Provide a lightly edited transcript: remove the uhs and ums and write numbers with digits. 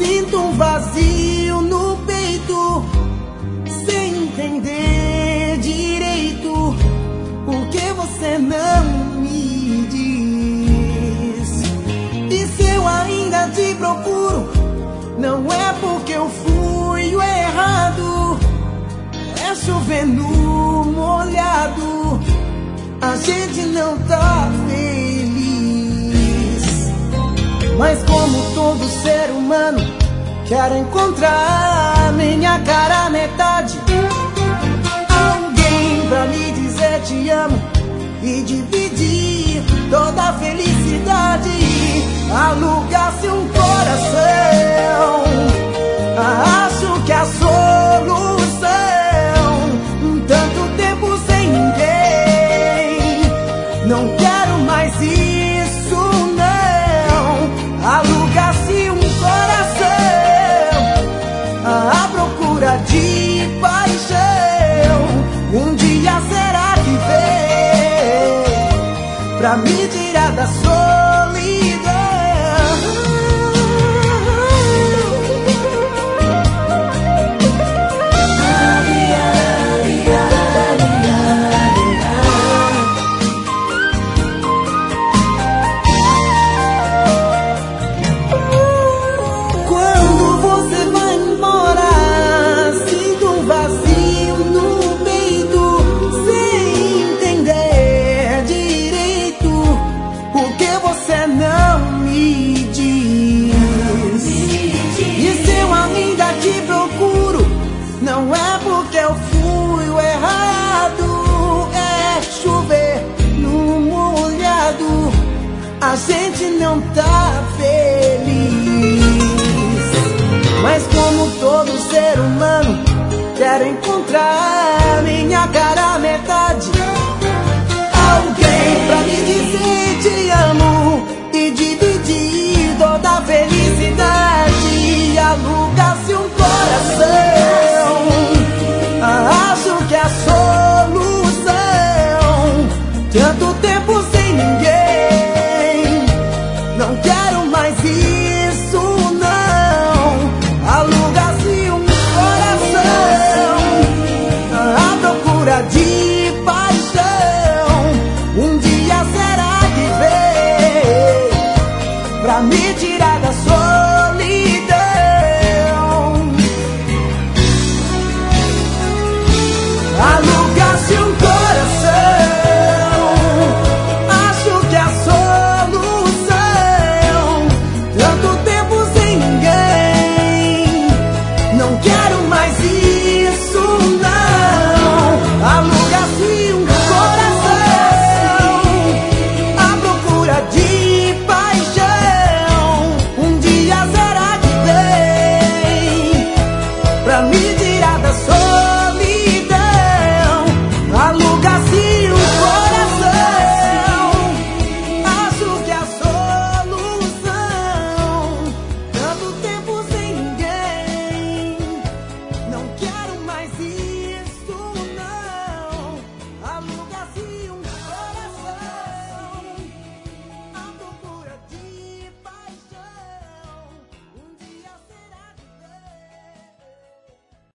sinto um vazio no peito, sem entender direito por que você não me diz. E se eu ainda te procuro, não é porque eu fui o errado, é chovendo molhado, a gente não tá feliz. Mas como todo ser humano, quero encontrar minha cara metade, alguém pra me dizer te amo e dividir toda a felicidade. Alugar-se um coração, acho que a solução. Tanto tempo sem ninguém, não quero mais isso não. Alugar-se um coração, à procura de paixão. Um dia será que vem pra me tirar da solidão. Não é porque eu fui o errado, é chover no molhado, a gente não tá feliz. Mas como todo ser humano, quero encontrar minha cara metade, alguém pra me dizer te amo e dividir toda a felicidade. Alugar-se um coração, acho que é a solução. Tanto tempo sem ninguém, não quero mais isso não. Alugar-se um coração, à procura de paixão. Um dia será que vem pra me tirar da solidão.